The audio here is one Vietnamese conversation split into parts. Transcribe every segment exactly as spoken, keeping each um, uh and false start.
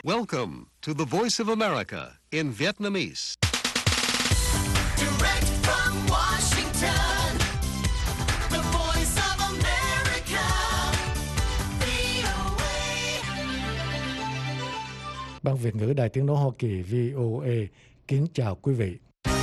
Welcome to the Voice of America in Vietnamese. Direct from Washington, the Voice of America, vê o a. Ban Việt ngữ Đài Tiếng nói Hoa Kỳ vê o a kính chào quý vị.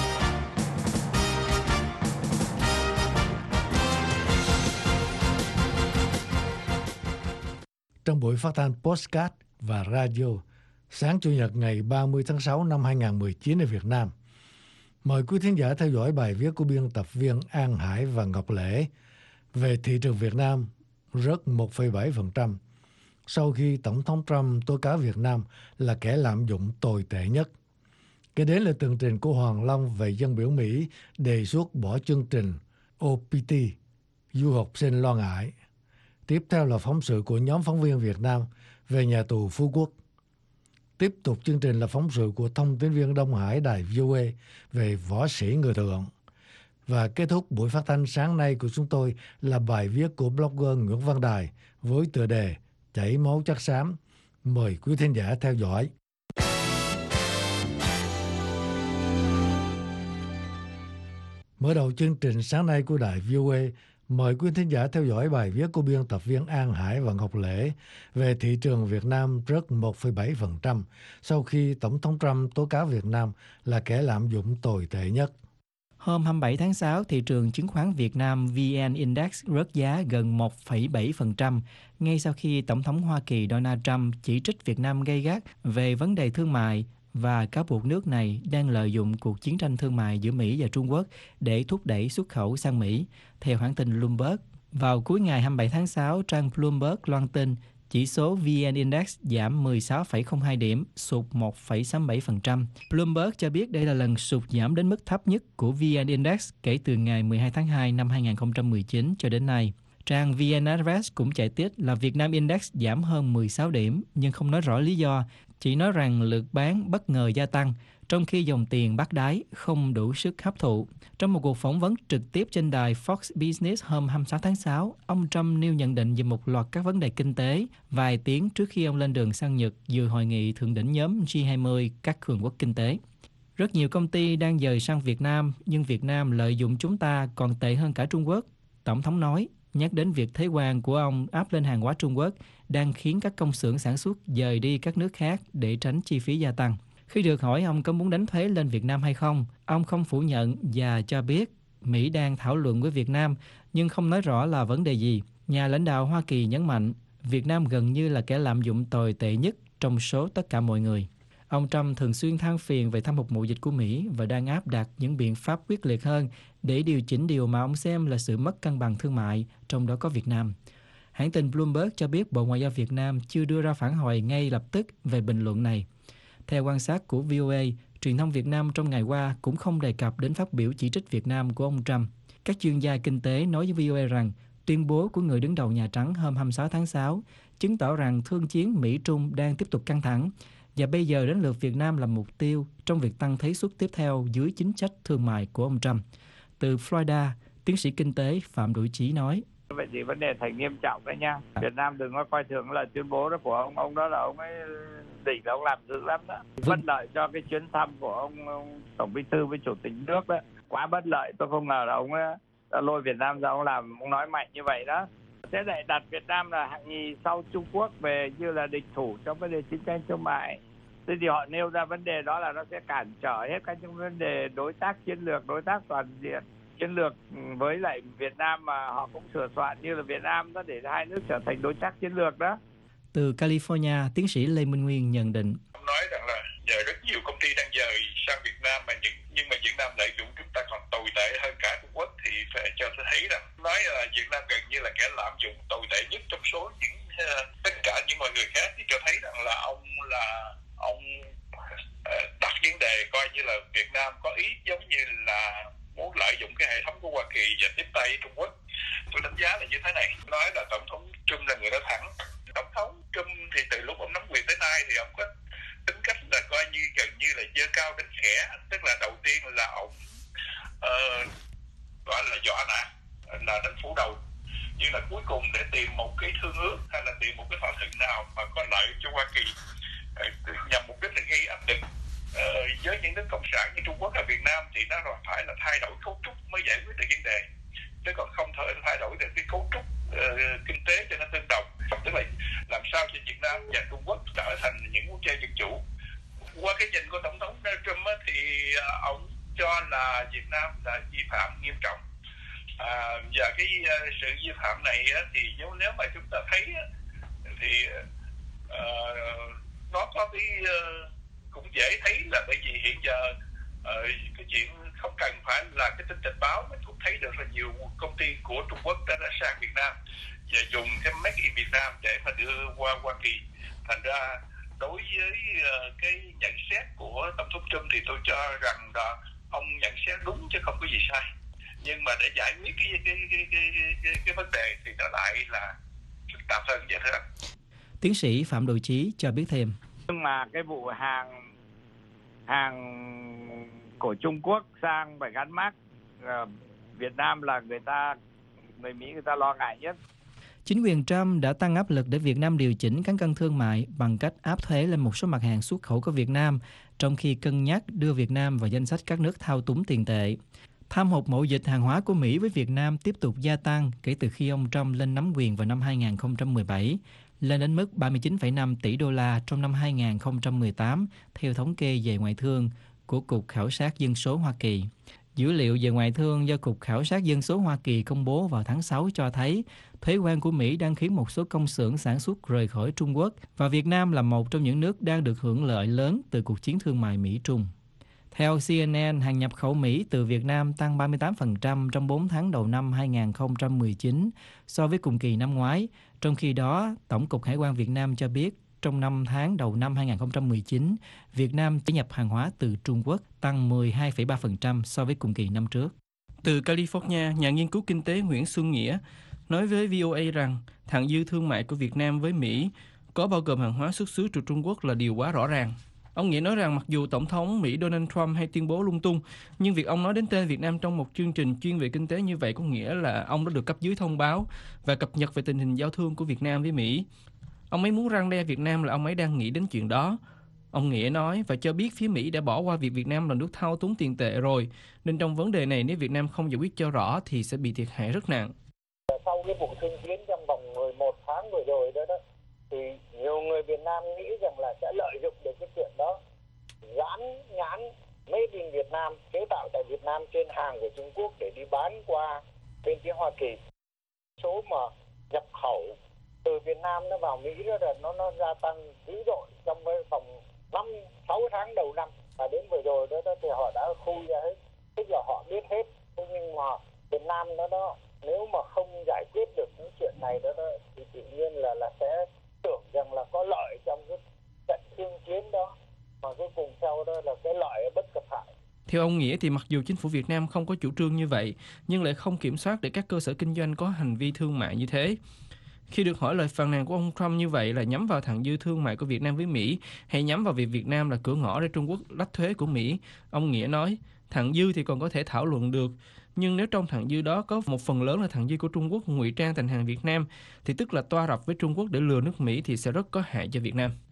Trong buổi phát thanh podcast và radio sáng Chủ nhật ngày ba mươi tháng sáu năm hai nghìn không trăm mười chín ở Việt Nam, mời quý thính giả theo dõi bài viết của biên tập viên An Hải và Ngọc Lễ về thị trường Việt Nam rớt một phẩy bảy phần trăm sau khi Tổng thống Trump tố cáo Việt Nam là kẻ lạm dụng tồi tệ nhất. Kế đến là tường trình của Hoàng Long về dân biểu Mỹ đề xuất bỏ chương trình o pê tê, du học sinh lo ngại. Tiếp theo là phóng sự của nhóm phóng viên Việt Nam về nhà tù Phú Quốc. Tiếp tục chương trình là phóng sự của thông tín viên Đông Hải Đài vê o a về võ sĩ người thượng. Và kết thúc buổi phát thanh sáng nay của chúng tôi là bài viết của blogger Nguyễn Văn Đài với tựa đề Chảy máu chất xám. Mời quý thính giả theo dõi. Mở đầu chương trình sáng nay của Đài vê o a, mời quý thính giả theo dõi bài viết của biên tập viên An Hải và Ngọc Lễ về thị trường Việt Nam rớt một phẩy bảy phần trăm sau khi Tổng thống Trump tố cáo Việt Nam là kẻ lạm dụng tồi tệ nhất. Hôm hai mươi bảy tháng sáu, thị trường chứng khoán Việt Nam vê en Index rớt giá gần một phẩy bảy phần trăm ngay sau khi Tổng thống Hoa Kỳ Donald Trump chỉ trích Việt Nam gay gắt về vấn đề thương mại và cáo buộc nước này đang lợi dụng cuộc chiến tranh thương mại giữa Mỹ và Trung Quốc để thúc đẩy xuất khẩu sang Mỹ. Theo hãng tin Bloomberg, vào cuối ngày hai mươi bảy tháng sáu, trang Bloomberg loan tin chỉ số vê en Index giảm mười sáu phẩy không hai điểm, sụt một phẩy sáu mươi bảy phần trăm. Bloomberg cho biết đây là lần sụt giảm đến mức thấp nhất của vê en Index kể từ ngày mười hai tháng hai năm hai nghìn không trăm mười chín cho đến nay. Trang vê en Express cũng chạy tiết là Việt Nam Index giảm hơn mười sáu điểm, nhưng không nói rõ lý do, chỉ nói rằng lượt bán bất ngờ gia tăng, trong khi dòng tiền bắt đáy không đủ sức hấp thụ. Trong một cuộc phỏng vấn trực tiếp trên đài Fox Business hôm hai mươi sáu tháng sáu, ông Trump nêu nhận định về một loạt các vấn đề kinh tế vài tiếng trước khi ông lên đường sang Nhật dự hội nghị thượng đỉnh nhóm G hai mươi các cường quốc kinh tế. Rất nhiều công ty đang dời sang Việt Nam, nhưng Việt Nam lợi dụng chúng ta còn tệ hơn cả Trung Quốc, Tổng thống nói, nhắc đến việc thuế quan của ông áp lên hàng hóa Trung Quốc đang khiến các công xưởng sản xuất dời đi các nước khác để tránh chi phí gia tăng. Khi được hỏi ông có muốn đánh thuế lên Việt Nam hay không, ông không phủ nhận và cho biết Mỹ đang thảo luận với Việt Nam nhưng không nói rõ là vấn đề gì. Nhà lãnh đạo Hoa Kỳ nhấn mạnh Việt Nam gần như là kẻ lạm dụng tồi tệ nhất trong số tất cả mọi người. Ông Trump thường xuyên than phiền về thâm hụt mậu dịch của Mỹ và đang áp đặt những biện pháp quyết liệt hơn để điều chỉnh điều mà ông xem là sự mất cân bằng thương mại, trong đó có Việt Nam. Hãng tin Bloomberg cho biết Bộ Ngoại giao Việt Nam chưa đưa ra phản hồi ngay lập tức về bình luận này. Theo quan sát của vê o a, truyền thông Việt Nam trong ngày qua cũng không đề cập đến phát biểu chỉ trích Việt Nam của ông Trump. Các chuyên gia kinh tế nói với vê o a rằng tuyên bố của người đứng đầu Nhà Trắng hôm hai mươi sáu tháng sáu chứng tỏ rằng thương chiến Mỹ-Trung đang tiếp tục căng thẳng và bây giờ đến lượt Việt Nam làm mục tiêu trong việc tăng thuế suất tiếp theo dưới chính sách thương mại của ông Trump. Từ Florida, tiến sĩ kinh tế Phạm Đũi Chí nói: Vậy thì vấn đề thành nghiêm trọng đấy nha. Việt Nam đừng có coi thường là tuyên bố đó của ông. Ông đó là ông ấy định là ông làm dữ lắm đó. Bất lợi cho cái chuyến thăm của ông, ông Tổng Bí thư với Chủ tịch nước đó. Quá bất lợi, tôi không ngờ là ông ấy đã lôi Việt Nam ra ông làm, ông nói mạnh như vậy đó. Thế lại đặt Việt Nam là hạng nhì sau Trung Quốc về như là địch thủ trong vấn đề chiến tranh thương mại. Thế thì họ nêu ra vấn đề đó là nó sẽ cản trở hết các những vấn đề đối tác chiến lược, đối tác toàn diện, chiến lược với lại Việt Nam mà họ cũng sửa soạn như là Việt Nam đó để hai nước trở thành đối tác chiến lược đó. Từ California, tiến sĩ Lê Minh Nguyên nhận định: Ông nói rằng là giờ rất nhiều công ty đang dời sang Việt Nam mà những nhưng mà Việt Nam lợi dụng chúng ta còn tồi tệ hơn cả Trung Quốc thì phải cho tôi thấy rằng nói là Việt Nam gần như là kẻ lạm dụng tồi tệ nhất trong số những uh, tất cả những mọi người khác, thì cho thấy rằng là ông là ông uh, đặt vấn đề coi như là Việt Nam có ý giống như là muốn lợi dụng cái hệ thống của Hoa Kỳ và tiếp tay Trung Quốc. Tôi đánh giá là như thế này, nói là Tổng thống Trump là người nói thẳng. Tổng thống Trump thì từ lúc ông nắm quyền tới nay thì ông có tính cách là coi như gần như là giơ cao đánh khẽ, tức là đầu tiên là ông uh, gọi là dọa nạt, là đánh phủ đầu, nhưng là cuối cùng để tìm một cái thương ước hay là tìm một cái thỏa thuận nào mà có lợi cho Hoa Kỳ là Việt Nam đã vi phạm nghiêm trọng. À, và cái uh, sự vi phạm này á, thì nếu nếu mà chúng ta thấy á, thì uh, nó có cái uh, cũng dễ thấy là bởi vì hiện giờ uh, cái chuyện không cần phải là cái tin tình báo, mình cũng thấy được là nhiều công ty của Trung Quốc đã, đã sang Việt Nam và dùng cái Make in Việt Nam để mà đưa qua Hoa Kỳ. Thành ra đối với uh, cái nhận xét của Tổng thống Trump thì tôi cho rằng là ông nhận xét đúng chứ không có gì sai. Nhưng mà để giải quyết cái cái cái cái cái, cái, cái vấn đề thì nó lại là phức tạp hơn vậy thôi. Tiến sĩ Phạm Đội Chí cho biết thêm. Nhưng mà cái vụ hàng hàng của Trung Quốc sang phải gắn mác uh, Việt Nam là người ta người Mỹ người ta lo ngại nhất. Chính quyền Trump đã tăng áp lực để Việt Nam điều chỉnh cán cân thương mại bằng cách áp thuế lên một số mặt hàng xuất khẩu của Việt Nam, trong khi cân nhắc đưa Việt Nam vào danh sách các nước thao túng tiền tệ. Thâm hụt mậu dịch hàng hóa của Mỹ với Việt Nam tiếp tục gia tăng kể từ khi ông Trump lên nắm quyền vào năm hai nghìn không trăm mười bảy, lên đến mức ba mươi chín phẩy năm tỷ đô la trong năm hai nghìn không trăm mười tám, theo thống kê về ngoại thương của Cục Khảo sát Dân số Hoa Kỳ. Dữ liệu về ngoại thương do Cục Khảo sát Dân số Hoa Kỳ công bố vào tháng sáu cho thấy thuế quan của Mỹ đang khiến một số công xưởng sản xuất rời khỏi Trung Quốc, và Việt Nam là một trong những nước đang được hưởng lợi lớn từ cuộc chiến thương mại Mỹ-Trung. Theo C N N, hàng nhập khẩu Mỹ từ Việt Nam tăng ba mươi tám phần trăm trong bốn tháng đầu năm hai nghìn không trăm mười chín so với cùng kỳ năm ngoái. Trong khi đó, Tổng cục Hải quan Việt Nam cho biết trong năm tháng đầu năm hai nghìn không trăm mười chín, Việt Nam chỉ nhập hàng hóa từ Trung Quốc tăng mười hai phẩy ba phần trăm so với cùng kỳ năm trước. Từ California, nhà nghiên cứu kinh tế Nguyễn Xuân Nghĩa nói với V O A rằng thặng dư thương mại của Việt Nam với Mỹ có bao gồm hàng hóa xuất xứ từ Trung Quốc là điều quá rõ ràng. Ông Nghĩa nói rằng mặc dù Tổng thống Mỹ Donald Trump hay tuyên bố lung tung, nhưng việc ông nói đến tên Việt Nam trong một chương trình chuyên về kinh tế như vậy có nghĩa là ông đã được cấp dưới thông báo và cập nhật về tình hình giao thương của Việt Nam với Mỹ. Ông ấy muốn răn đe Việt Nam là ông ấy đang nghĩ đến chuyện đó. Ông Nghĩa nói và cho biết phía Mỹ đã bỏ qua việc Việt Nam là nước thao túng tiền tệ rồi, nên trong vấn đề này nếu Việt Nam không giải quyết cho rõ thì sẽ bị thiệt hại rất nặng. Sau cái vụ thương chiến trong vòng mười một tháng vừa rồi đó, đó thì nhiều người Việt Nam nghĩ rằng là sẽ lợi dụng được cái chuyện đó, dán nhãn Made in Việt Nam, chế tạo tại Việt Nam trên hàng của Trung Quốc để đi bán qua bên phía Hoa Kỳ. Số mà nhập khẩu từ Việt Nam nó vào Mỹ đó là nó nó gia tăng dữ dội trong cái vòng năm sáu tháng đầu năm, và đến vừa rồi đó, đó thì họ đã khui ra hết, tức là họ biết hết. Thế nhưng mà Việt Nam nó đó nếu mà không giải quyết được những chuyện này đó, đó thì tự nhiên là là sẽ tưởng rằng là có lợi trong cái trận thương chiến đó, mà cuối cùng sau đó là cái lợi bất cập hại. Theo ông Nghĩa thì mặc dù chính phủ Việt Nam không có chủ trương như vậy, nhưng lại không kiểm soát để các cơ sở kinh doanh có hành vi thương mại như thế. Khi được hỏi lời phàn nàn của ông Trump như vậy là nhắm vào thặng dư thương mại của Việt Nam với Mỹ hay nhắm vào việc Việt Nam là cửa ngõ để Trung Quốc lách thuế của Mỹ, ông Nghĩa nói thặng dư thì còn có thể thảo luận được. Nhưng nếu trong thặng dư đó có một phần lớn là thặng dư của Trung Quốc ngụy trang thành hàng Việt Nam, thì tức là toa rập với Trung Quốc để lừa nước Mỹ thì sẽ rất có hại cho Việt Nam.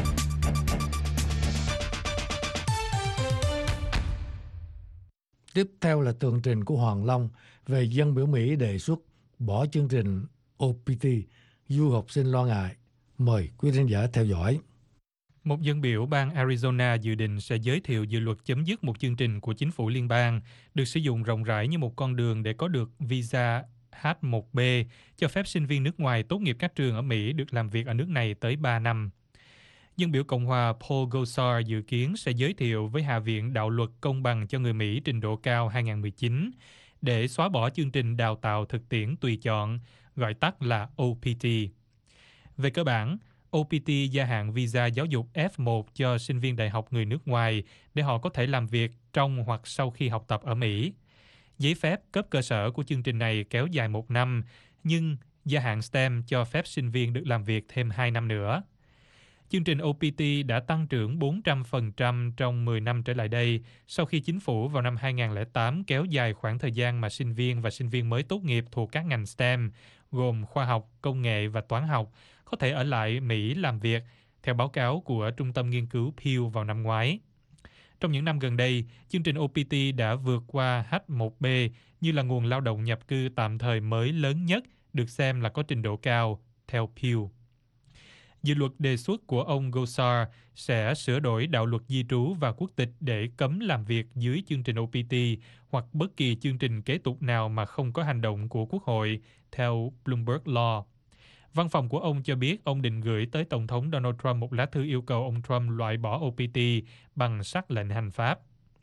Tiếp theo là tường trình của Hoàng Long về dân biểu Mỹ đề xuất bỏ chương trình O P T, du học sinh lo ngại. Mời quý khán giả theo dõi. Một dân biểu bang Arizona dự định sẽ giới thiệu dự luật chấm dứt một chương trình của chính phủ liên bang được sử dụng rộng rãi như một con đường để có được visa H một B, cho phép sinh viên nước ngoài tốt nghiệp các trường ở Mỹ được làm việc ở nước này tới ba năm. Dân biểu Cộng hòa Paul Gosar dự kiến sẽ giới thiệu với Hạ viện đạo luật công bằng cho người Mỹ trình độ cao hai không một chín để xóa bỏ chương trình đào tạo thực tiễn tùy chọn, gọi tắt là O P T. Về cơ bản, O P T gia hạn visa giáo dục F một cho sinh viên đại học người nước ngoài để họ có thể làm việc trong hoặc sau khi học tập ở Mỹ. Giấy phép cấp cơ sở của chương trình này kéo dài một năm, nhưng gia hạn S T E M cho phép sinh viên được làm việc thêm hai năm nữa. Chương trình O P T đã tăng trưởng bốn trăm phần trăm trong mười năm trở lại đây, sau khi chính phủ vào năm hai không không tám kéo dài khoảng thời gian mà sinh viên và sinh viên mới tốt nghiệp thuộc các ngành S T E M, gồm khoa học, công nghệ và toán học, có thể ở lại Mỹ làm việc, theo báo cáo của Trung tâm Nghiên cứu Pew vào năm ngoái. Trong những năm gần đây, chương trình O P T đã vượt qua H một B như là nguồn lao động nhập cư tạm thời mới lớn nhất, được xem là có trình độ cao, theo Pew. Dự luật đề xuất của ông Gosar sẽ sửa đổi đạo luật di trú và quốc tịch để cấm làm việc dưới chương trình O P T hoặc bất kỳ chương trình kế tục nào mà không có hành động của Quốc hội, theo Bloomberg Law. Văn phòng của ông cho biết ông định gửi tới Tổng thống Donald Trump một lá thư yêu cầu ông Trump loại bỏ O P T bằng sắc lệnh hành pháp.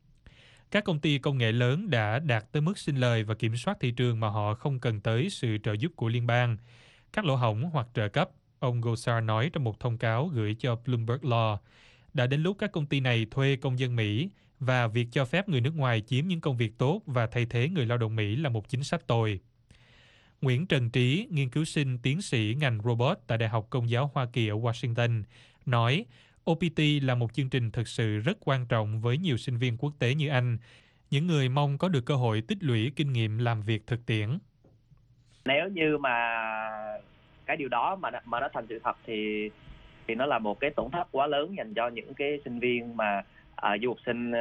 Các công ty công nghệ lớn đã đạt tới mức sinh lời và kiểm soát thị trường mà họ không cần tới sự trợ giúp của liên bang. Các lỗ hổng hoặc trợ cấp, ông Gosar nói trong một thông cáo gửi cho Bloomberg Law, đã đến lúc các công ty này thuê công dân Mỹ và việc cho phép người nước ngoài chiếm những công việc tốt và thay thế người lao động Mỹ là một chính sách tồi. Nguyễn Trần Trí, nghiên cứu sinh tiến sĩ ngành robot tại Đại học Công giáo Hoa Kỳ ở Washington, nói O P T là một chương trình thực sự rất quan trọng với nhiều sinh viên quốc tế như anh, những người mong có được cơ hội tích lũy kinh nghiệm làm việc thực tiễn. Nếu như mà cái điều đó mà mà nó thành sự thật thì thì nó là một cái tổn thất quá lớn dành cho những cái sinh viên mà à, du học sinh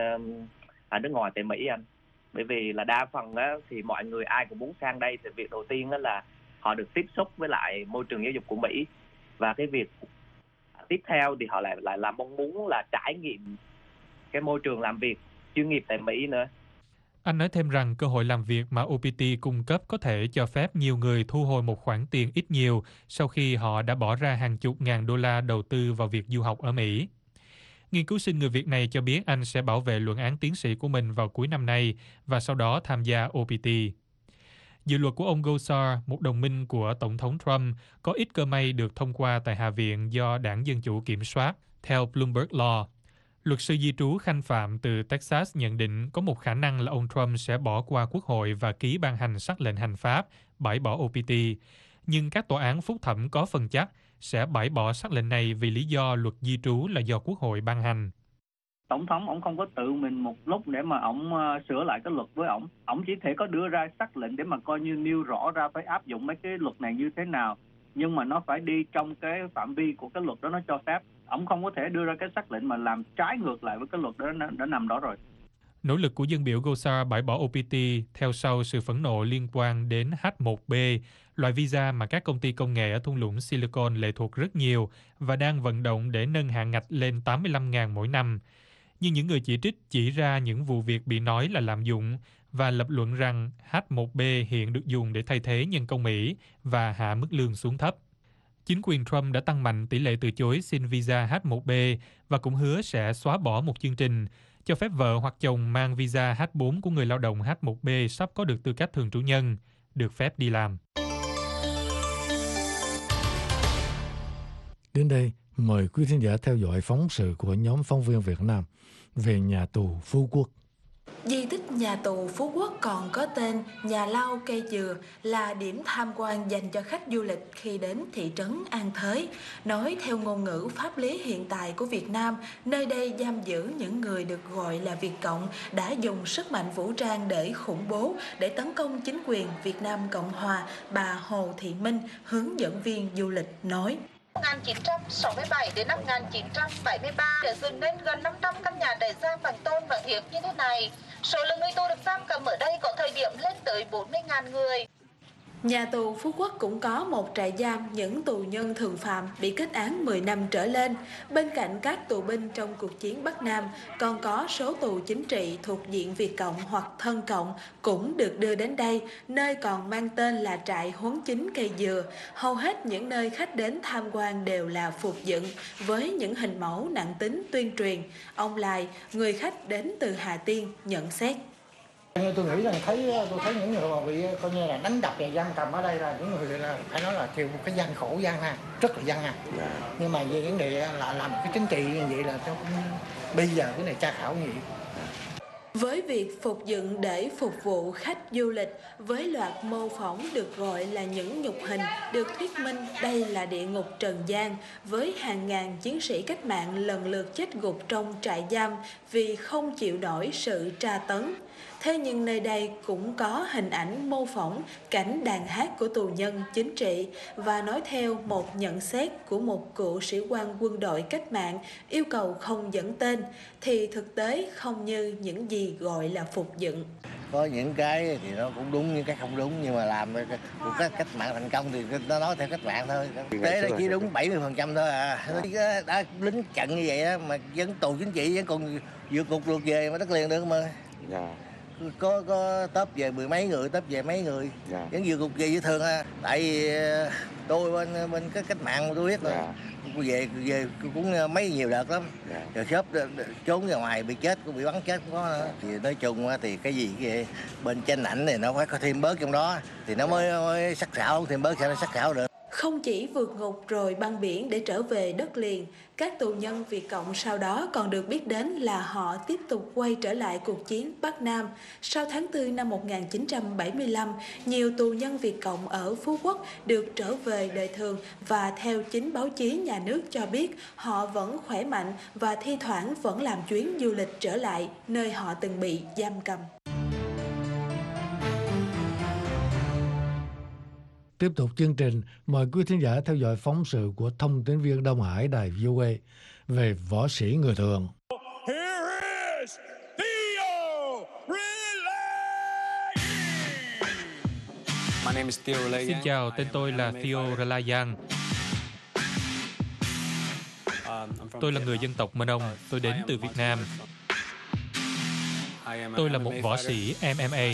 ở nước ngoài tại Mỹ anh. Bởi vì là đa phần á, thì mọi người ai cũng muốn sang đây, thì việc đầu tiên á là họ được tiếp xúc với lại môi trường giáo dục của Mỹ, và cái việc tiếp theo thì họ lại lại là mong muốn là trải nghiệm cái môi trường làm việc chuyên nghiệp tại Mỹ nữa. Anh nói thêm rằng cơ hội làm việc mà O P T cung cấp có thể cho phép nhiều người thu hồi một khoản tiền ít nhiều sau khi họ đã bỏ ra hàng chục ngàn đô la đầu tư vào việc du học ở Mỹ. Nghiên cứu sinh người Việt này cho biết anh sẽ bảo vệ luận án tiến sĩ của mình vào cuối năm nay và sau đó tham gia O P T. Dự luật của ông Gosar, một đồng minh của Tổng thống Trump, có ít cơ may được thông qua tại Hạ viện do Đảng Dân Chủ kiểm soát, theo Bloomberg Law. Luật sư di trú Khanh Phạm từ Texas nhận định có một khả năng là ông Trump sẽ bỏ qua Quốc hội và ký ban hành sắc lệnh hành pháp, bãi bỏ O P T. Nhưng các tòa án phúc thẩm có phần chắc sẽ bãi bỏ sắc lệnh này vì lý do luật di trú là do Quốc hội ban hành. Tổng thống ông không có tự mình một lúc để mà ông uh, sửa lại cái luật với ông. Ông chỉ thể có đưa ra sắc lệnh để mà coi như nêu rõ ra phải áp dụng mấy cái luật này như thế nào. Nhưng mà nó phải đi trong cái phạm vi của cái luật đó nó cho phép. Ông không có thể đưa ra cái sắc lệnh mà làm trái ngược lại với cái luật đó đã, đã nằm đó rồi. Nỗ lực của dân biểu Gosar bãi bỏ O P T theo sau sự phẫn nộ liên quan đến H một B, loại visa mà các công ty công nghệ ở thung lũng Silicon lệ thuộc rất nhiều và đang vận động để nâng hạn ngạch lên tám mươi lăm nghìn mỗi năm. Nhưng những người chỉ trích chỉ ra những vụ việc bị nói là lạm dụng và lập luận rằng H một B hiện được dùng để thay thế nhân công Mỹ và hạ mức lương xuống thấp. Chính quyền Trump đã tăng mạnh tỷ lệ từ chối xin visa H một B và cũng hứa sẽ xóa bỏ một chương trình cho phép vợ hoặc chồng mang visa H bốn của người lao động H một B sắp có được tư cách thường trú nhân, được phép đi làm. Đến đây, mời quý khán giả theo dõi phóng sự của nhóm phóng viên Việt Nam về nhà tù Phú Quốc. Di tích nhà tù Phú Quốc còn có tên Nhà Lau Cây Dừa là điểm tham quan dành cho khách du lịch khi đến thị trấn An Thới. Nói theo ngôn ngữ pháp lý hiện tại của Việt Nam, nơi đây giam giữ những người được gọi là Việt Cộng đã dùng sức mạnh vũ trang để khủng bố, để tấn công chính quyền Việt Nam Cộng Hòa. Bà Hồ Thị Minh, hướng dẫn viên du lịch nói. một nghìn chín trăm sáu mươi bảy đến năm một nghìn chín trăm bảy mươi ba để dựng nên gần năm trăm căn nhà để giam bằng tôn và thiếc như thế này. Số lượng người tù được giam cầm ở đây có thời điểm lên tới bốn mươi nghìn người. Nhà tù Phú Quốc cũng có một trại giam những tù nhân thường phạm bị kết án mười năm trở lên. Bên cạnh các tù binh trong cuộc chiến Bắc Nam, còn có số tù chính trị thuộc diện Việt Cộng hoặc thân Cộng cũng được đưa đến đây, nơi còn mang tên là trại huấn chính Cây Dừa. Hầu hết những nơi khách đến tham quan đều là phục dựng với những hình mẫu nặng tính tuyên truyền. Ông Lai, người khách đến từ Hà Tiên, nhận xét. Tôi nghĩ là thấy tôi thấy những người mà bị coi như là đánh đập và giam cầm ở đây là những người là phải nói là chịu một cái gian khổ gian ha, rất là gian ha. Nhưng mà về vấn đề là làm cái chính trị như vậy là tôi cũng bây giờ cái này tra khảo như vậy. Với việc phục dựng để phục vụ khách du lịch với loạt mô phỏng được gọi là những nhục hình, được thuyết minh đây là địa ngục trần gian với hàng ngàn chiến sĩ cách mạng lần lượt chết gục trong trại giam vì không chịu nổi sự tra tấn. Thế nhưng nơi đây cũng có hình ảnh mô phỏng cảnh đàn hát của tù nhân chính trị, và nói theo một nhận xét của một cựu sĩ quan quân đội cách mạng yêu cầu không dẫn tên, thì thực tế không như những gì gọi là phục dựng. Có những cái thì nó cũng đúng, những cái không đúng, nhưng mà làm một cái cách mạng thành công thì nó nói theo cách mạng thôi. Thực tế nó chỉ đúng bảy mươi phần trăm thôi à. Đã lính trận như vậy đó, mà dân tù chính trị vẫn còn vượt cục luộc về mà đất liền được mà. Dạ. Có có tớp về mười mấy người, tớp về mấy người, dạ. Vẫn vượt cục về dễ thương ha. Tại vì tôi bên bên cái cách mạng mà tôi biết rồi. Dạ. Về về cũng mấy nhiều đợt lắm, dạ. Rồi shop trốn ra ngoài bị chết, cũng bị bắn chết cũng có nữa. Thì nói chung thì cái gì cái bên tranh ảnh này nó phải có thêm bớt trong đó thì nó mới, mới sắc sảo, thêm bớt sẽ nó sắc sảo được. Không chỉ vượt ngục rồi băng biển để trở về đất liền, các tù nhân Việt Cộng sau đó còn được biết đến là họ tiếp tục quay trở lại cuộc chiến Bắc Nam. Sau tháng tư năm một nghìn chín trăm bảy mươi lăm, nhiều tù nhân Việt Cộng ở Phú Quốc được trở về đời thường, và theo chính báo chí nhà nước cho biết họ vẫn khỏe mạnh và thi thoảng vẫn làm chuyến du lịch trở lại nơi họ từng bị giam cầm. Tiếp tục chương trình, mời quý thính giả theo dõi phóng sự của thông tín viên Đông Hải đài vê o a về võ sĩ người thường. Xin chào, tên tôi là Theo Relayan. Tôi là người dân tộc Mân Ông, tôi đến từ Việt Nam. Tôi là một võ sĩ em em a.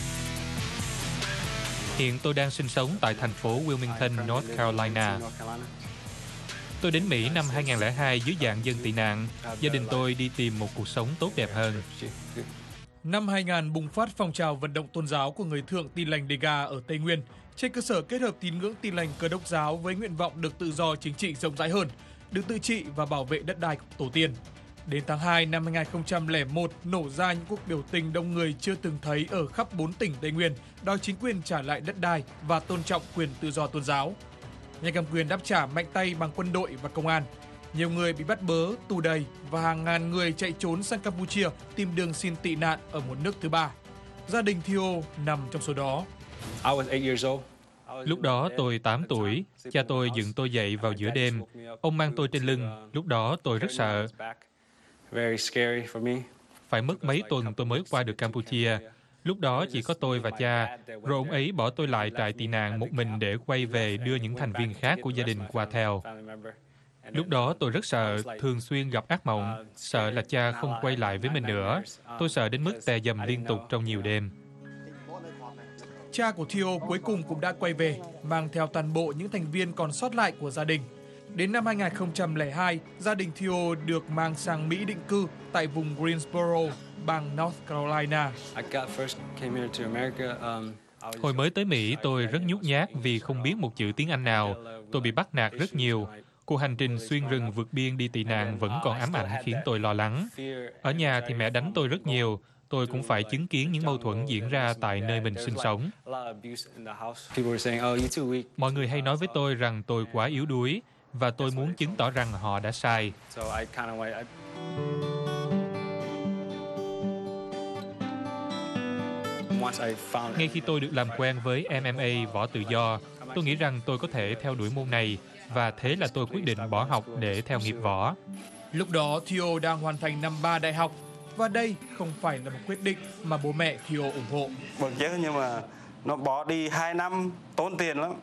Hiện tôi đang sinh sống tại thành phố Wilmington, North Carolina. Tôi đến Mỹ năm hai nghìn không trăm lẻ hai dưới dạng dân tị nạn. Gia đình tôi đi tìm một cuộc sống tốt đẹp hơn. Năm hai nghìn bùng phát phong trào vận động tôn giáo của người Thượng Tin lành Dega ở Tây Nguyên, trên cơ sở kết hợp tín ngưỡng Tin lành Cơ đốc giáo với nguyện vọng được tự do chính trị rộng rãi hơn, được tự trị và bảo vệ đất đai của tổ tiên. Đến tháng hai năm hai nghìn không trăm lẻ một, nổ ra những cuộc biểu tình đông người chưa từng thấy ở khắp bốn tỉnh Tây Nguyên, đòi chính quyền trả lại đất đai và tôn trọng quyền tự do tôn giáo. Nhà cầm quyền đáp trả mạnh tay bằng quân đội và công an. Nhiều người bị bắt bớ, tù đầy và hàng ngàn người chạy trốn sang Campuchia tìm đường xin tị nạn ở một nước thứ ba. Gia đình Theo nằm trong số đó. Lúc đó tôi tám tuổi, cha tôi dựng tôi dậy vào giữa đêm. Ông mang tôi trên lưng, lúc đó tôi rất sợ. Phải mất mấy tuần tôi mới qua được Campuchia. Lúc đó chỉ có tôi và cha, rồi ông ấy bỏ tôi lại trại tị nạn một mình để quay về đưa những thành viên khác của gia đình qua theo. Lúc đó tôi rất sợ, thường xuyên gặp ác mộng, sợ là cha không quay lại với mình nữa. Tôi sợ đến mức tè dầm liên tục trong nhiều đêm. Cha của Theo cuối cùng cũng đã quay về, mang theo toàn bộ những thành viên còn sót lại của gia đình. Đến năm hai nghìn không trăm lẻ hai, gia đình Theo được mang sang Mỹ định cư tại vùng Greensboro, bang North Carolina. Hồi mới tới Mỹ, tôi rất nhút nhát vì không biết một chữ tiếng Anh nào. Tôi bị bắt nạt rất nhiều. Cuộc hành trình xuyên rừng vượt biên đi tị nạn vẫn còn ám ảnh khiến tôi lo lắng. Ở nhà thì mẹ đánh tôi rất nhiều. Tôi cũng phải chứng kiến những mâu thuẫn diễn ra tại nơi mình sinh sống. Mọi người hay nói với tôi rằng tôi quá yếu đuối, và tôi muốn chứng tỏ rằng họ đã sai. Ngay khi tôi được làm quen với em em a võ tự do, tôi nghĩ rằng tôi có thể theo đuổi môn này, và thế là tôi quyết định bỏ học để theo nghiệp võ. Lúc đó Theo đang hoàn thành năm ba đại học, và đây không phải là một quyết định mà bố mẹ Theo ủng hộ. Bực chứ, nhưng mà nó bỏ đi hai năm tốn tiền lắm.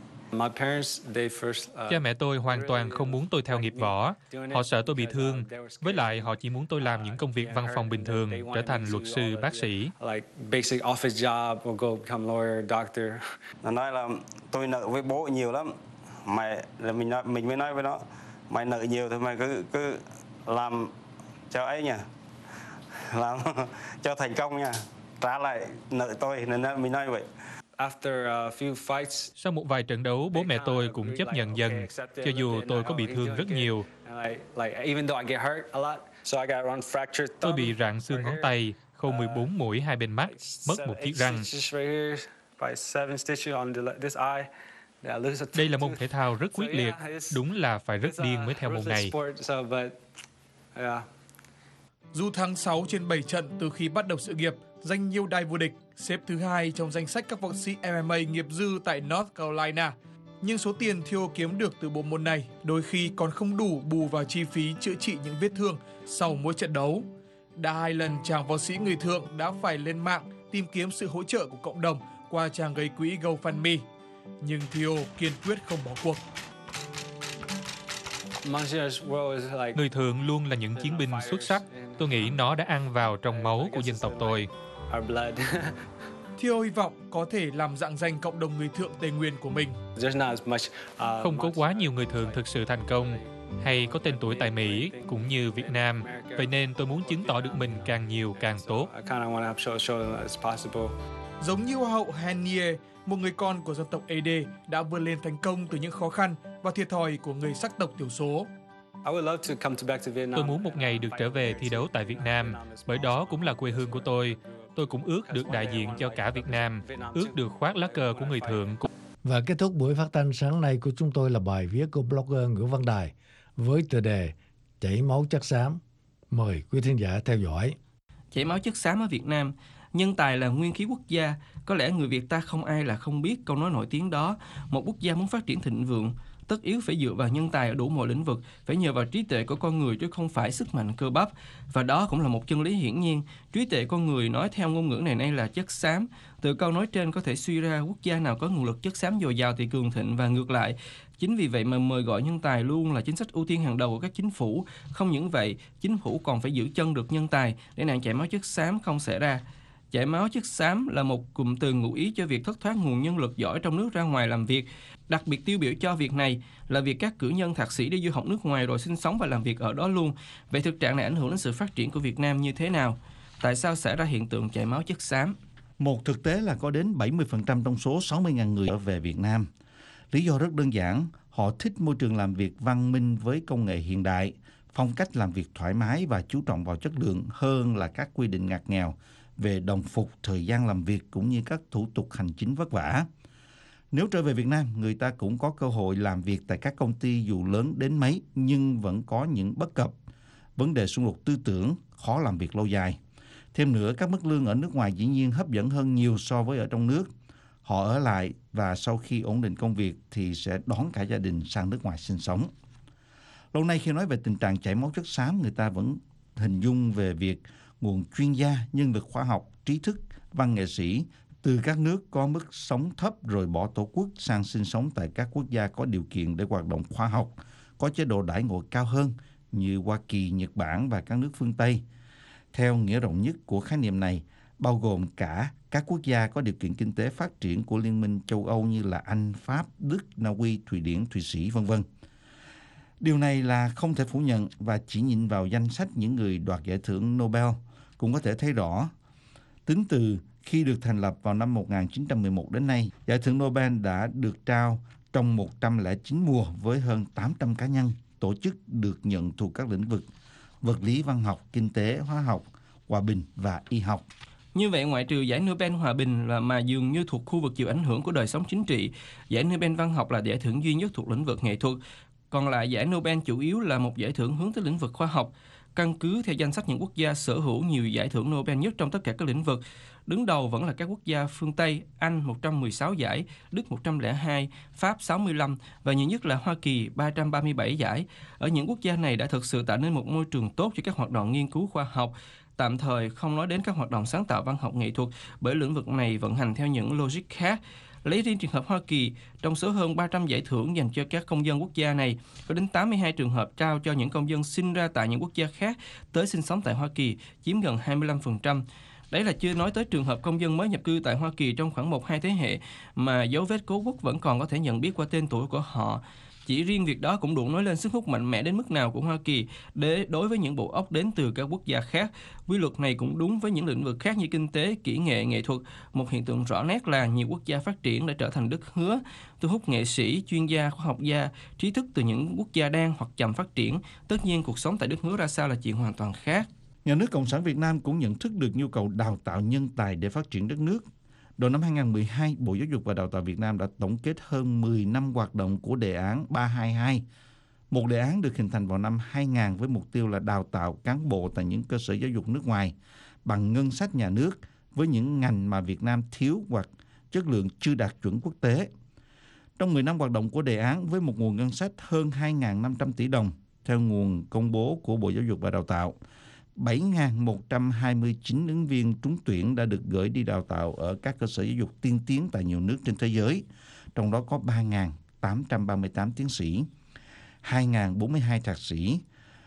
Cha mẹ tôi hoàn toàn không muốn tôi theo nghiệp võ. Họ sợ tôi bị thương. Với lại họ chỉ muốn tôi làm những công việc văn phòng bình thường, trở thành luật sư, bác sĩ. Nó nói là tôi nợ với bố nhiều lắm. Mày là mình nói, mình mới nói với nó, mày nợ nhiều thì mày cứ cứ làm cho ấy nha, làm cho thành công nha, trả lại nợ tôi, nên mình nói vậy. Sau một vài trận đấu, bố mẹ tôi cũng chấp nhận dần, cho dù tôi có bị thương rất nhiều. Tôi bị rạn xương ngón tay, khâu mười bốn mũi hai bên mắt, mất một chiếc răng. Đây là môn thể thao rất quyết liệt, đúng là phải rất điên mới theo môn này. Dù thắng sáu trên bảy trận từ khi bắt đầu sự nghiệp, giành nhiều đài vô địch, xếp thứ hai trong danh sách các võ sĩ em em a nghiệp dư tại North Carolina. Nhưng số tiền Theo kiếm được từ bộ môn này đôi khi còn không đủ bù vào chi phí chữa trị những vết thương sau mỗi trận đấu. Đã hai lần chàng võ sĩ người thượng đã phải lên mạng tìm kiếm sự hỗ trợ của cộng đồng qua trang gây quỹ GoFundMe. Nhưng Theo kiên quyết không bỏ cuộc. Người thượng luôn là những chiến binh xuất sắc. Tôi nghĩ nó đã ăn vào trong máu của dân tộc tôi. Theo hy vọng có thể làm rạng danh cộng đồng người thượng Tây Nguyên của mình. Không có quá nhiều người thượng thực sự thành công hay có tên tuổi tại Mỹ cũng như Việt Nam. Vậy nên tôi muốn chứng tỏ được mình càng nhiều càng tốt. Giống như Hoa hậu Hanie, một người con của dân tộc Ede đã vươn lên thành công từ những khó khăn và thiệt thòi của người sắc tộc thiểu số. Tôi muốn một ngày được trở về thi đấu tại Việt Nam, bởi đó cũng là quê hương của tôi. Tôi cũng ước được đại diện cho cả Việt Nam, ước được khoác lá cờ của người thượng. Và kết thúc buổi phát thanh sáng nay của chúng tôi là bài viết của blogger Nguyễn Văn Đài với tựa đề Chảy máu chất xám. Mời quý thính giả theo dõi. Chảy máu chất xám ở Việt Nam. Nhân tài là nguyên khí quốc gia. Có lẽ người Việt ta không ai là không biết câu nói nổi tiếng đó. Một quốc gia muốn phát triển thịnh vượng, tất yếu phải dựa vào nhân tài ở đủ mọi lĩnh vực, phải nhờ vào trí tuệ của con người chứ không phải sức mạnh cơ bắp. Và đó cũng là một chân lý hiển nhiên. Trí tuệ con người nói theo ngôn ngữ này nay là chất xám. Từ câu nói trên có thể suy ra quốc gia nào có nguồn lực chất xám dồi dào thì cường thịnh và ngược lại. Chính vì vậy mà mời gọi nhân tài luôn là chính sách ưu tiên hàng đầu của các chính phủ. Không những vậy, chính phủ còn phải giữ chân được nhân tài để nạn chảy máu chất xám không xảy ra. Chảy máu chất xám là một cụm từ ngụ ý cho việc thất thoát nguồn nhân lực giỏi trong nước ra ngoài làm việc. Đặc biệt tiêu biểu cho việc này là việc các cử nhân thạc sĩ đi du học nước ngoài rồi sinh sống và làm việc ở đó luôn. Vậy thực trạng này ảnh hưởng đến sự phát triển của Việt Nam như thế nào? Tại sao xảy ra hiện tượng chảy máu chất xám? Một thực tế là có đến bảy mươi phần trăm trong số sáu mươi nghìn người trở về Việt Nam. Lý do rất đơn giản, họ thích môi trường làm việc văn minh với công nghệ hiện đại, phong cách làm việc thoải mái và chú trọng vào chất lượng hơn là các quy định ngặt nghèo về đồng phục, thời gian làm việc cũng như các thủ tục hành chính vất vả. Nếu trở về Việt Nam, người ta cũng có cơ hội làm việc tại các công ty dù lớn đến mấy nhưng vẫn có những bất cập, vấn đề xung đột tư tưởng, khó làm việc lâu dài. Thêm nữa, các mức lương ở nước ngoài dĩ nhiên hấp dẫn hơn nhiều so với ở trong nước. Họ ở lại và sau khi ổn định công việc thì sẽ đón cả gia đình sang nước ngoài sinh sống. Lâu nay khi nói về tình trạng chảy máu chất xám, người ta vẫn hình dung về việc nguồn chuyên gia, nhân lực khoa học, trí thức, văn nghệ sĩ từ các nước có mức sống thấp rồi bỏ tổ quốc sang sinh sống tại các quốc gia có điều kiện để hoạt động khoa học, có chế độ đãi ngộ cao hơn như Hoa Kỳ, Nhật Bản và các nước phương Tây. Theo nghĩa rộng nhất của khái niệm này, bao gồm cả các quốc gia có điều kiện kinh tế phát triển của Liên minh châu Âu như là Anh, Pháp, Đức, Na Uy, Thụy Điển, Thụy Sĩ, vân vân. Điều này là không thể phủ nhận và chỉ nhìn vào danh sách những người đoạt giải thưởng Nobel cũng có thể thấy rõ. Tính từ khi được thành lập vào năm một nghìn chín trăm mười một đến nay, giải thưởng Nobel đã được trao trong một trăm lẻ chín mùa với hơn tám trăm cá nhân, tổ chức được nhận thuộc các lĩnh vực vật lý, văn học, kinh tế, hóa học, hòa bình và y học. Như vậy, ngoại trừ giải Nobel Hòa bình là mà dường như thuộc khu vực chịu ảnh hưởng của đời sống chính trị, giải Nobel Văn học là giải thưởng duy nhất thuộc lĩnh vực nghệ thuật. Còn lại giải Nobel chủ yếu là một giải thưởng hướng tới lĩnh vực khoa học. Căn cứ theo danh sách những quốc gia sở hữu nhiều giải thưởng Nobel nhất trong tất cả các lĩnh vực, đứng đầu vẫn là các quốc gia phương Tây, Anh một trăm mười sáu giải, Đức một trăm lẻ hai, Pháp sáu mươi lăm và nhiều nhất là Hoa Kỳ ba trăm ba mươi bảy giải. Ở những quốc gia này đã thực sự tạo nên một môi trường tốt cho các hoạt động nghiên cứu khoa học, tạm thời không nói đến các hoạt động sáng tạo văn học nghệ thuật bởi lĩnh vực này vận hành theo những logic khác. Lấy riêng trường hợp Hoa Kỳ, trong số hơn ba trăm giải thưởng dành cho các công dân quốc gia này, có đến tám mươi hai trường hợp trao cho những công dân sinh ra tại những quốc gia khác tới sinh sống tại Hoa Kỳ, chiếm gần hai mươi lăm phần trăm. Đấy là chưa nói tới trường hợp công dân mới nhập cư tại Hoa Kỳ trong khoảng một hai thế hệ mà dấu vết cố quốc vẫn còn có thể nhận biết qua tên tuổi của họ. Chỉ riêng việc đó cũng đủ nói lên sức hút mạnh mẽ đến mức nào của Hoa Kỳ để đối với những bộ óc đến từ các quốc gia khác. Quy luật này cũng đúng với những lĩnh vực khác như kinh tế, kỹ nghệ, nghệ thuật. Một hiện tượng rõ nét là nhiều quốc gia phát triển đã trở thành đất hứa, thu hút nghệ sĩ, chuyên gia, khoa học gia, trí thức từ những quốc gia đang hoặc chậm phát triển. Tất nhiên, cuộc sống tại đất hứa ra sao là chuyện hoàn toàn khác. Nhà nước Cộng sản Việt Nam cũng nhận thức được nhu cầu đào tạo nhân tài để phát triển đất nước. Đầu năm hai nghìn không trăm mười hai, Bộ Giáo dục và Đào tạo Việt Nam đã tổng kết hơn mười năm hoạt động của đề án ba hai hai. Một đề án được hình thành vào năm hai nghìn với mục tiêu là đào tạo cán bộ tại những cơ sở giáo dục nước ngoài bằng ngân sách nhà nước, với những ngành mà Việt Nam thiếu hoặc chất lượng chưa đạt chuẩn quốc tế. Trong mười năm hoạt động của đề án với một nguồn ngân sách hơn hai nghìn năm trăm tỷ đồng, theo nguồn công bố của Bộ Giáo dục và Đào tạo, bảy nghìn một trăm hai mươi chín ứng viên trúng tuyển đã được gửi đi đào tạo ở các cơ sở giáo dục tiên tiến tại nhiều nước trên thế giới, trong đó có ba nghìn tám trăm ba mươi tám tiến sĩ, hai nghìn bốn mươi hai thạc sĩ,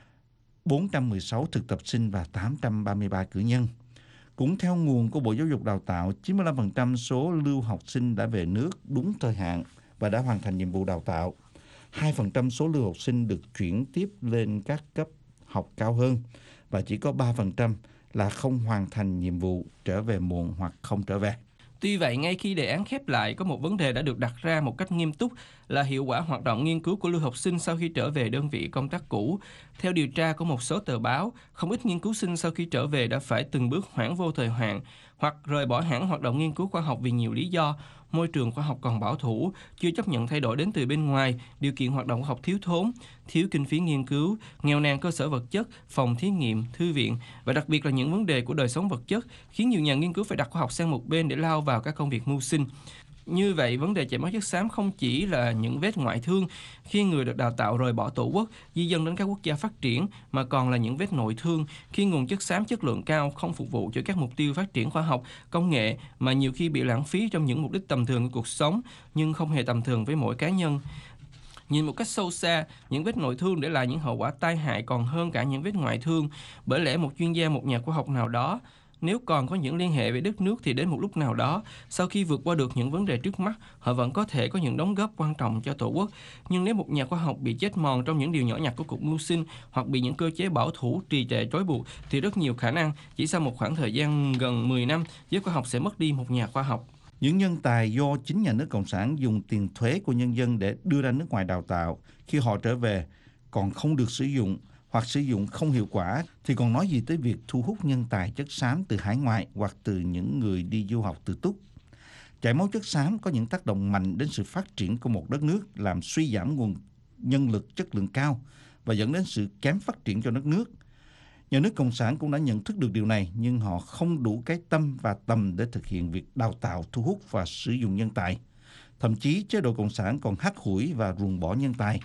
bốn trăm mười sáu thực tập sinh và tám trăm ba mươi ba cử nhân. Cũng theo nguồn của Bộ Giáo dục Đào tạo, chín mươi lăm phần trăm số lưu học sinh đã về nước đúng thời hạn và đã hoàn thành nhiệm vụ đào tạo. hai phần trăm số lưu học sinh được chuyển tiếp lên các cấp học cao hơn và chỉ có ba phần trăm là không hoàn thành nhiệm vụ, trở về muộn hoặc không trở về. Tuy vậy, ngay khi đề án khép lại, có một vấn đề đã được đặt ra một cách nghiêm túc là hiệu quả hoạt động nghiên cứu của lưu học sinh sau khi trở về đơn vị công tác cũ. Theo điều tra của một số tờ báo, không ít nghiên cứu sinh sau khi trở về đã phải từng bước hoãn vô thời hạn hoặc rời bỏ hẳn hoạt động nghiên cứu khoa học vì nhiều lý do. Môi trường khoa học còn bảo thủ, chưa chấp nhận thay đổi đến từ bên ngoài, điều kiện hoạt động khoa học thiếu thốn, thiếu kinh phí nghiên cứu, nghèo nàn cơ sở vật chất, phòng thí nghiệm, thư viện và đặc biệt là những vấn đề của đời sống vật chất khiến nhiều nhà nghiên cứu phải đặt khoa học sang một bên để lao vào các công việc mưu sinh. Như vậy, vấn đề chảy máu chất xám không chỉ là những vết ngoại thương khi người được đào tạo rời bỏ tổ quốc, di dân đến các quốc gia phát triển, mà còn là những vết nội thương khi nguồn chất xám chất lượng cao không phục vụ cho các mục tiêu phát triển khoa học, công nghệ mà nhiều khi bị lãng phí trong những mục đích tầm thường của cuộc sống, nhưng không hề tầm thường với mỗi cá nhân. Nhìn một cách sâu xa, những vết nội thương để lại những hậu quả tai hại còn hơn cả những vết ngoại thương. Bởi lẽ một chuyên gia, một nhà khoa học nào đó, nếu còn có những liên hệ với đất nước thì đến một lúc nào đó, sau khi vượt qua được những vấn đề trước mắt, họ vẫn có thể có những đóng góp quan trọng cho Tổ quốc. Nhưng nếu một nhà khoa học bị chết mòn trong những điều nhỏ nhặt của cuộc mưu sinh hoặc bị những cơ chế bảo thủ trì trệ trói buộc, thì rất nhiều khả năng chỉ sau một khoảng thời gian gần mười năm, giới khoa học sẽ mất đi một nhà khoa học. Những nhân tài do chính nhà nước Cộng sản dùng tiền thuế của nhân dân để đưa ra nước ngoài đào tạo, khi họ trở về còn không được sử dụng hoặc sử dụng không hiệu quả, thì còn nói gì tới việc thu hút nhân tài chất xám từ hải ngoại hoặc từ những người đi du học tự túc. Chảy máu chất xám có những tác động mạnh đến sự phát triển của một đất nước, làm suy giảm nguồn nhân lực chất lượng cao và dẫn đến sự kém phát triển cho đất nước. Nhà nước Cộng sản cũng đã nhận thức được điều này, nhưng họ không đủ cái tâm và tầm để thực hiện việc đào tạo, thu hút và sử dụng nhân tài. Thậm chí chế độ Cộng sản còn hắt hủi và ruồng bỏ nhân tài.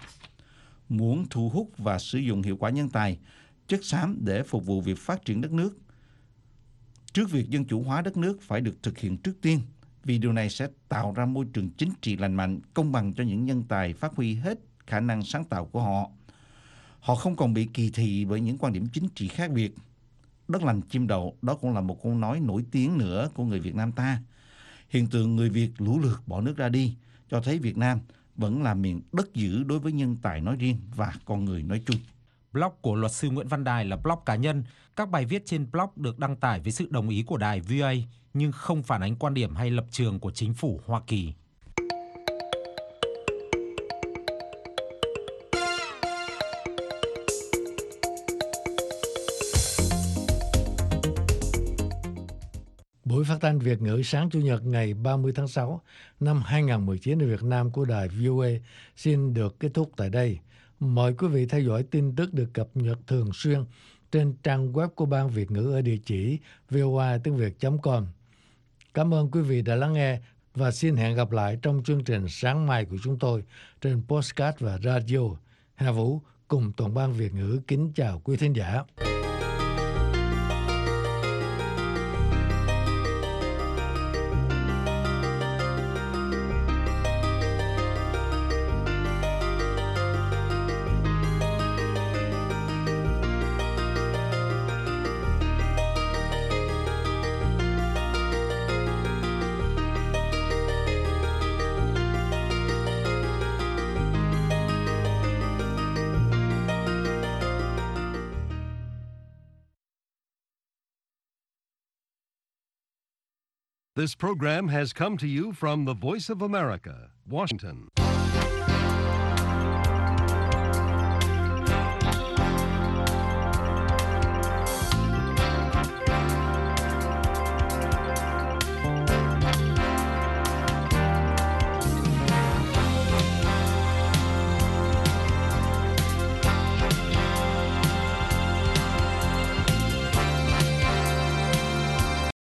Muốn thu hút và sử dụng hiệu quả nhân tài, chất xám để phục vụ việc phát triển đất nước, trước việc dân chủ hóa đất nước phải được thực hiện trước tiên, vì điều này sẽ tạo ra môi trường chính trị lành mạnh, công bằng cho những nhân tài phát huy hết khả năng sáng tạo của họ. Họ không còn bị kỳ thị bởi những quan điểm chính trị khác biệt. Đất lành chim đậu, đó cũng là một câu nói nổi tiếng nữa của người Việt Nam ta. Hiện tượng người Việt lũ lượt bỏ nước ra đi cho thấy Việt Nam vẫn là miền đất dữ đối với nhân tài nói riêng và con người nói chung. Blog của luật sư Nguyễn Văn Đài là blog cá nhân. Các bài viết trên blog được đăng tải với sự đồng ý của đài vê o a, nhưng không phản ánh quan điểm hay lập trường của chính phủ Hoa Kỳ. Buổi phát thanh Việt ngữ sáng Chủ nhật ngày ba mươi tháng sáu năm hai nghìn không trăm mười chín ở Việt Nam của đài vê o a xin được kết thúc tại đây. Mời quý vị theo dõi tin tức được cập nhật thường xuyên trên trang web của Ban Việt ngữ ở địa chỉ vê o a tiếng việt chấm com. Cảm ơn quý vị đã lắng nghe và xin hẹn gặp lại trong chương trình sáng mai của chúng tôi trên podcast và radio. Hà Vũ cùng toàn ban Việt ngữ kính chào quý thính giả. This program has come to you from the Voice of America, Washington.